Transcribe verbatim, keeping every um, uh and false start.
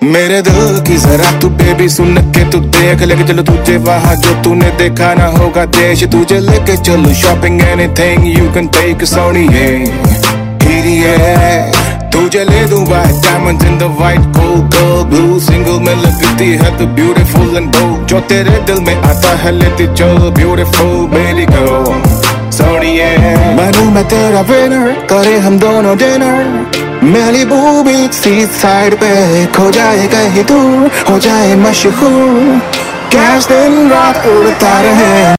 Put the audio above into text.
मेरे दिल की जरा तू बेबी सुन के तू देख, लेके चलो तुझे वहाँ जो तूने देखा ना होगा देश। तुझे लेके चलो shopping anything you can take सोनिए हीरिए। तुझे ले दूँ white diamonds in the white gold girl blue। Single में लगती है तो ब्यूटीफुल एंड बोल्ड, जो तेरे दिल में आता है लेती चल ब्यूटीफुल बेबी गर्ल सोनिए। बनूं मैं तेरा विनर, करे हम दोनों dinner Malibu beach sea side पे, खो जाए कहीं दूर हो जाए मशहूर, कैश दिन रात उड़ता रहे।